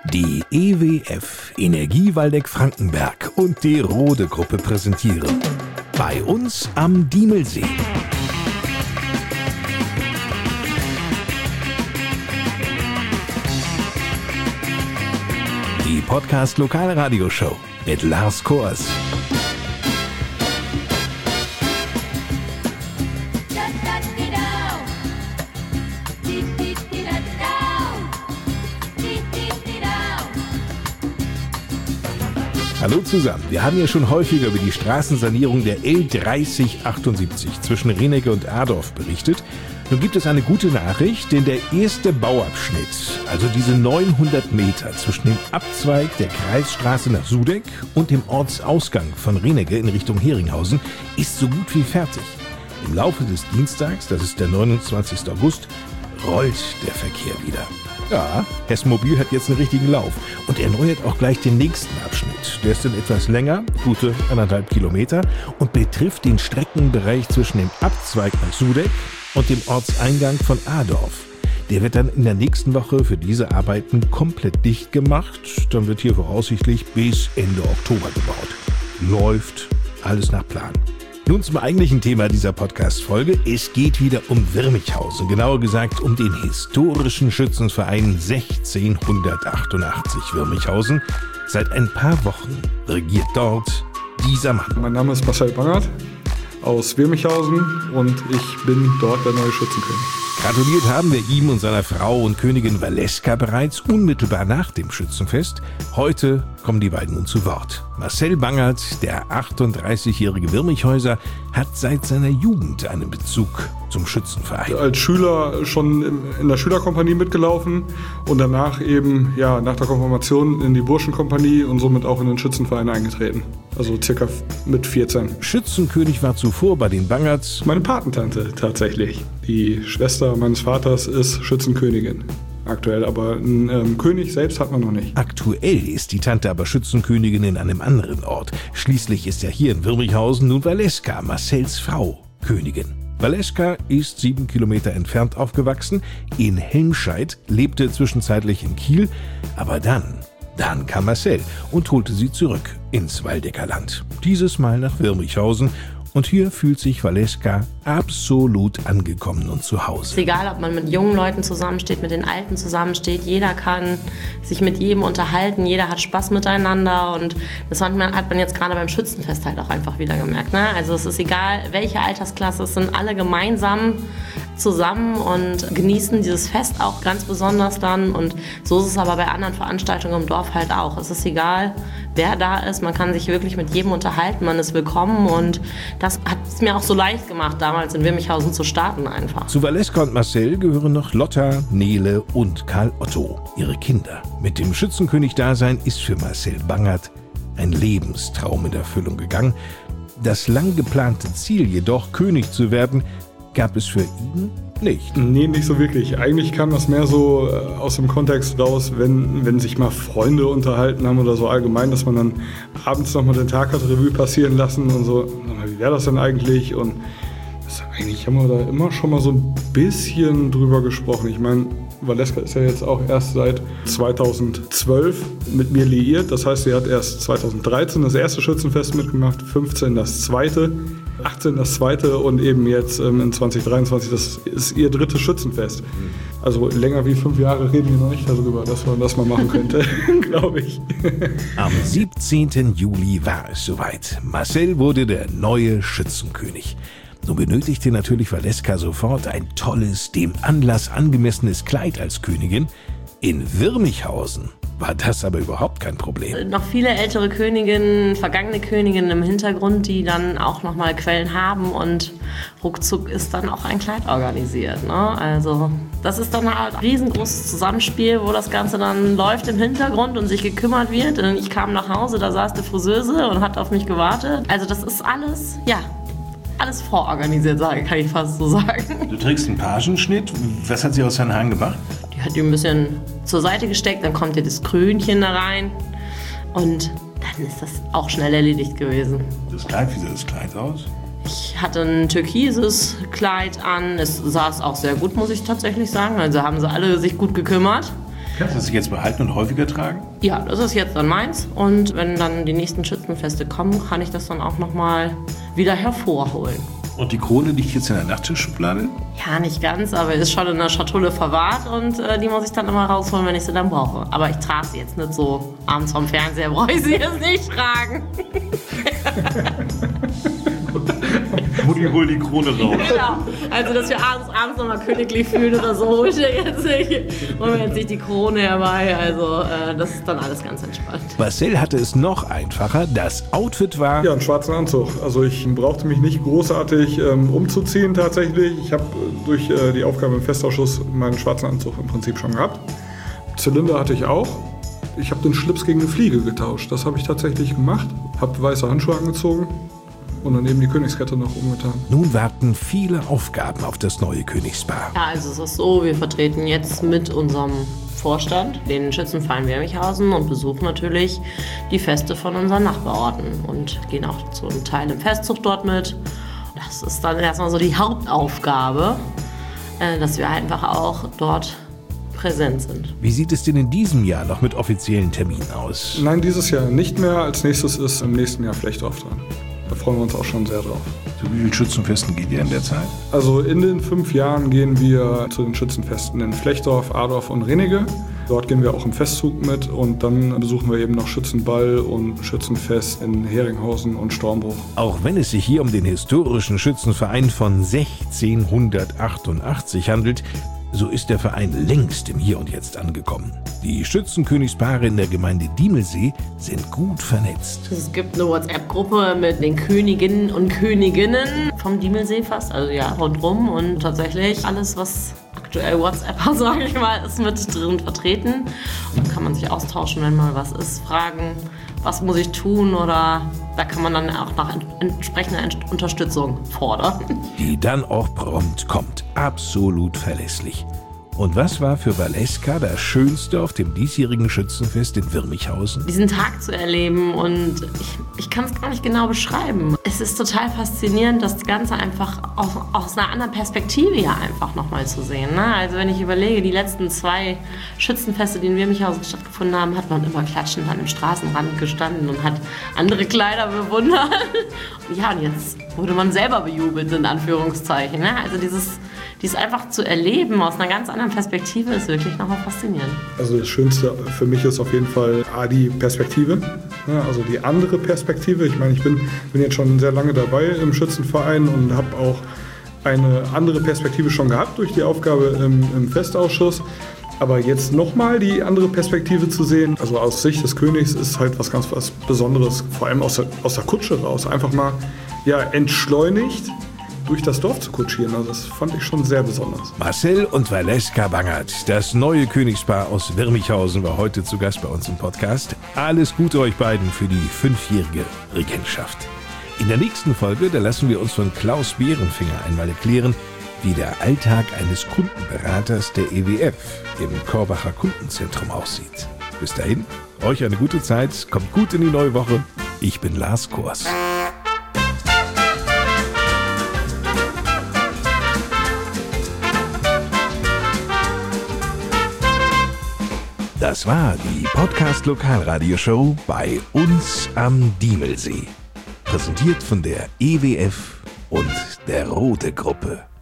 Die EWF Energie Waldeck-Frankenberg und die Rode-Gruppe präsentieren Bei uns am Diemelsee. Die Podcast-Lokalradioshow mit Lars Kors. Hallo zusammen, wir haben ja schon häufiger über die Straßensanierung der L3078 zwischen Renegge und Adorf berichtet. Nun gibt es eine gute Nachricht, denn der erste Bauabschnitt, also diese 900 Meter zwischen dem Abzweig der Kreisstraße nach Sudeck und dem Ortsausgang von Renegge in Richtung Heringhausen, ist so gut wie fertig. Im Laufe des Dienstags, das ist der 29. August, rollt der Verkehr wieder. Ja, Hess-Mobil hat jetzt einen richtigen Lauf und erneuert auch gleich den nächsten Abschnitt. Der ist dann etwas länger, gute 1,5 Kilometer, und betrifft den Streckenbereich zwischen dem Abzweig nach Sudeck und dem Ortseingang von Adorf. Der wird dann in der nächsten Woche für diese Arbeiten komplett dicht gemacht. Dann wird hier voraussichtlich bis Ende Oktober gebaut. Läuft alles nach Plan. Nun zum eigentlichen Thema dieser Podcast-Folge. Es geht wieder um Wirmichhausen, genauer gesagt um den historischen Schützenverein 1688 Wirmichhausen. Seit ein paar Wochen regiert dort dieser Mann. Mein Name ist Marcel Bangert aus Wirmichhausen und ich bin dort der neue Schützenkönig. Gratuliert haben wir ihm und seiner Frau und Königin Valeska bereits unmittelbar nach dem Schützenfest. Heute kommen die beiden nun zu Wort. Marcel Bangert, der 38-jährige Wirmichhäuser, hat seit seiner Jugend einen Bezug zum Schützenverein. Als Schüler schon in der Schülerkompanie mitgelaufen und danach eben nach der Konfirmation in die Burschenkompanie und somit auch in den Schützenverein eingetreten. Also circa mit 14. Schützenkönig war zuvor bei den Bangerts meine Patentante tatsächlich. Die Schwester meines Vaters ist Schützenkönigin. Aktuell, aber einen König selbst hat man noch nicht. Aktuell ist die Tante aber Schützenkönigin in einem anderen Ort. Schließlich ist ja hier in Wirmichhausen nun Valeska, Marcels Frau, Königin. Valeska ist 7 Kilometer entfernt aufgewachsen, in Helmscheid, lebte zwischenzeitlich in Kiel, aber dann kam Marcel und holte sie zurück ins Waldecker Land. Dieses Mal nach Wirmichhausen. Und hier fühlt sich Valeska absolut angekommen und zu Hause. Es ist egal, ob man mit jungen Leuten zusammensteht, mit den Alten zusammensteht. Jeder kann sich mit jedem unterhalten, jeder hat Spaß miteinander. Und das hat man jetzt gerade beim Schützenfest halt auch einfach wieder gemerkt. Ne? Also es ist egal, welche Altersklasse, es sind alle gemeinsam zusammen und genießen dieses Fest auch ganz besonders dann. Und so ist es aber bei anderen Veranstaltungen im Dorf halt auch. Es ist egal, wer da ist, man kann sich wirklich mit jedem unterhalten, man ist willkommen, und das hat es mir auch so leicht gemacht, damals in Wirmichhausen zu starten einfach. Zu Valeska und Marcel gehören noch Lotta, Nele und Karl Otto, ihre Kinder. Mit dem Schützenkönig-Dasein ist für Marcel Bangert ein Lebenstraum in Erfüllung gegangen. Das lang geplante Ziel jedoch, König zu werden, gab es für ihn nicht. Nee, nicht so wirklich. Eigentlich kam das mehr so aus dem Kontext raus, wenn sich mal Freunde unterhalten haben oder so allgemein, dass man dann abends nochmal den Tag hat Revue passieren lassen und so, wie wäre das denn eigentlich? Und eigentlich haben wir da immer schon mal so ein bisschen drüber gesprochen. Ich meine, Valeska ist ja jetzt auch erst seit 2012 mit mir liiert. Das heißt, sie hat erst 2013 das erste Schützenfest mitgemacht, 15 das zweite, 18 das zweite und eben jetzt in 2023, das ist ihr drittes Schützenfest. Also länger wie 5 Jahre reden wir noch nicht darüber, dass man das mal machen könnte, glaube ich. Am 17. Juli war es soweit. Marcel wurde der neue Schützenkönig. So benötigte natürlich Valeska sofort ein tolles, dem Anlass angemessenes Kleid als Königin. In Wirmichhausen war das aber überhaupt kein Problem. Noch viele ältere Königinnen, vergangene Königinnen im Hintergrund, die dann auch nochmal Quellen haben, und ruckzuck ist dann auch ein Kleid organisiert. Ne? Also das ist dann halt ein riesengroßes Zusammenspiel, wo das Ganze dann läuft im Hintergrund und sich gekümmert wird. Und ich kam nach Hause, da saß die Friseuse und hat auf mich gewartet. Also das ist alles vororganisiert, kann ich fast so sagen. Du trägst einen Pagenschnitt. Was hat sie aus deinen Haaren gemacht? Die hat die ein bisschen zur Seite gesteckt, dann kommt ihr das Krönchen da rein und dann ist das auch schnell erledigt gewesen. Das Kleid, wie sah das Kleid aus? Ich hatte ein türkises Kleid an. Es saß auch sehr gut, muss ich tatsächlich sagen. Also haben sie alle sich gut gekümmert. Kannst du das jetzt behalten und häufiger tragen? Ja, das ist jetzt dann meins. Und wenn dann die nächsten Schützenfeste kommen, kann ich das dann auch nochmal wieder hervorholen. Und die Krone liegt jetzt in der Nachttischschublade? Ja, nicht ganz, aber ist schon in der Schatulle verwahrt und die muss ich dann immer rausholen, wenn ich sie dann brauche. Aber ich trage sie jetzt nicht so abends vom Fernseher, brauche ich sie jetzt nicht tragen. Mutti, hol die Krone raus. Genau, also dass wir abends nochmal königlich fühlen oder so, hol ich jetzt nicht. Holen wir jetzt nicht die Krone herbei, also das ist dann alles ganz entspannt. Marcel hatte es noch einfacher, das Outfit war... Ja, einen schwarzen Anzug. Also ich brauchte mich nicht großartig umzuziehen tatsächlich. Ich habe durch die Aufgabe im Festausschuss meinen schwarzen Anzug im Prinzip schon gehabt. Zylinder hatte ich auch. Ich habe den Schlips gegen eine Fliege getauscht. Das habe ich tatsächlich gemacht. Habe weiße Handschuhe angezogen und dann eben die Königskette noch umgetan. Nun warten viele Aufgaben auf das neue Königspaar. Ja, also es ist so, wir vertreten jetzt mit unserem Vorstand den Schützenverein Wermichhausen und besuchen natürlich die Feste von unseren Nachbarorten und gehen auch zu einem Teil im Festzug dort mit. Das ist dann erstmal so die Hauptaufgabe, dass wir einfach auch dort präsent sind. Wie sieht es denn in diesem Jahr noch mit offiziellen Terminen aus? Nein, dieses Jahr nicht mehr. Als nächstes ist im nächsten Jahr Flechtdorf dran. Da freuen wir uns auch schon sehr drauf. Zu wie vielen Schützenfesten geht ihr in der Zeit? Also in den 5 Jahren gehen wir zu den Schützenfesten in Flechtdorf, Adorf und Renige. Dort gehen wir auch im Festzug mit und dann besuchen wir eben noch Schützenball und Schützenfest in Heringhausen und Stormbruch. Auch wenn es sich hier um den historischen Schützenverein von 1688 handelt, so ist der Verein längst im Hier und Jetzt angekommen. Die Schützenkönigspaare in der Gemeinde Diemelsee sind gut vernetzt. Es gibt eine WhatsApp-Gruppe mit den Königinnen und Königinnen vom Diemelsee fast, also ja, rundrum. Und tatsächlich alles, was aktuell WhatsApp, sage ich mal, ist mit drin vertreten. Und da kann man sich austauschen, wenn mal was ist, fragen, was muss ich tun, oder da kann man dann auch nach entsprechender Unterstützung fordern. Die dann auch prompt kommt. Absolut verlässlich. Und was war für Valeska das Schönste auf dem diesjährigen Schützenfest in Wirmichhausen? Diesen Tag zu erleben, und ich kann es gar nicht genau beschreiben. Es ist total faszinierend, das Ganze einfach aus einer anderen Perspektive ja einfach nochmal zu sehen. Ne? Also wenn ich überlege, die letzten 2 Schützenfeste, die in Wirmichhausen stattgefunden haben, hat man immer klatschend an dem Straßenrand gestanden und hat andere Kleider bewundert. Ja, und jetzt wurde man selber bejubelt, in Anführungszeichen. Ne? Also dies einfach zu erleben aus einer ganz anderen Perspektive ist wirklich nochmal faszinierend. Also das Schönste für mich ist auf jeden Fall die Perspektive, ja, also die andere Perspektive. Ich meine, ich bin jetzt schon sehr lange dabei im Schützenverein und habe auch eine andere Perspektive schon gehabt durch die Aufgabe im Festausschuss. Aber jetzt nochmal die andere Perspektive zu sehen, also aus Sicht des Königs, ist halt was Besonderes, vor allem aus der Kutsche raus. Einfach mal entschleunigt durch das Dorf zu kutschieren. Also das fand ich schon sehr besonders. Marcel und Valeska Bangert, das neue Königspaar aus Wirmichhausen, war heute zu Gast bei uns im Podcast. Alles Gute euch beiden für die 5-jährige Regentschaft. In der nächsten Folge, da lassen wir uns von Klaus Bärenfinger einmal erklären, wie der Alltag eines Kundenberaters der EWF im Korbacher Kundenzentrum aussieht. Bis dahin, euch eine gute Zeit, kommt gut in die neue Woche. Ich bin Lars Kors. Das war die Podcast-Lokalradioshow bei uns am Diemelsee. Präsentiert von der EWF und der Rote Gruppe.